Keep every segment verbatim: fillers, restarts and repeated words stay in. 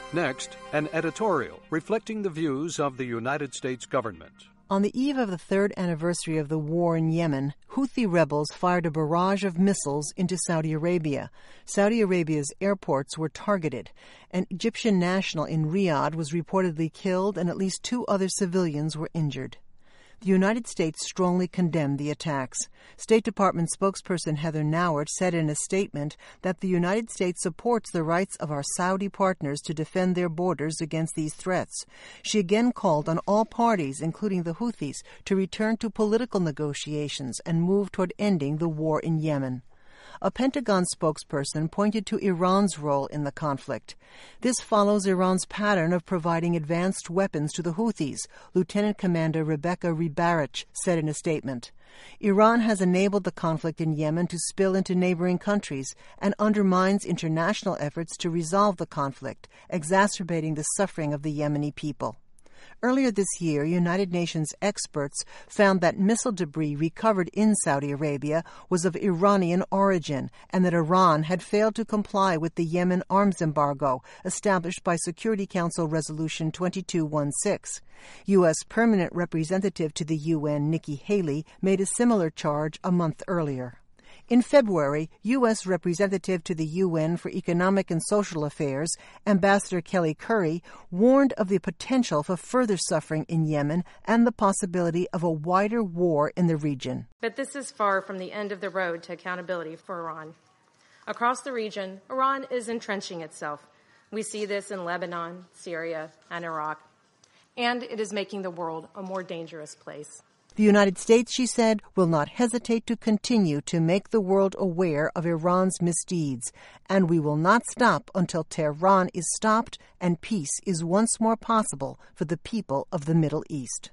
Next, an editorial reflecting the views of the United States government. On the eve of the third anniversary of the war in Yemen, Houthi rebels fired a barrage of missiles into Saudi Arabia. Saudi Arabia's airports were targeted. An Egyptian national in Riyadh was reportedly killed and at least two other civilians were injured. The United States strongly condemned the attacks. State Department spokesperson Heather Nauert said in a statement that the United States supports the rights of our Saudi partners to defend their borders against these threats. She again called on all parties, including the Houthis, to return to political negotiations and move toward ending the war in Yemen. A Pentagon spokesperson pointed to Iran's role in the conflict. This follows Iran's pattern of providing advanced weapons to the Houthis, Lieutenant Commander Rebecca Rebarich said in a statement. Iran has enabled the conflict in Yemen to spill into neighboring countries and undermines international efforts to resolve the conflict, exacerbating the suffering of the Yemeni people. Earlier this year, United Nations experts found that missile debris recovered in Saudi Arabia was of Iranian origin and that Iran had failed to comply with the Yemen arms embargo established by Security Council Resolution twenty-two sixteen. U S Permanent Representative to the U N Nikki Haley made a similar charge a month earlier. In February, U S Representative to the U N for Economic and Social Affairs, Ambassador Kelly Currie, warned of the potential for further suffering in Yemen and the possibility of a wider war in the region. But this is far from the end of the road to accountability for Iran. Across the region, Iran is entrenching itself. We see this in Lebanon, Syria, and Iraq. And it is making the world a more dangerous place. The United States, she said, will not hesitate to continue to make the world aware of Iran's misdeeds, and we will not stop until Tehran is stopped and peace is once more possible for the people of the Middle East.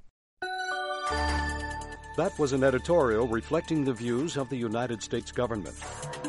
That was an editorial reflecting the views of the United States government.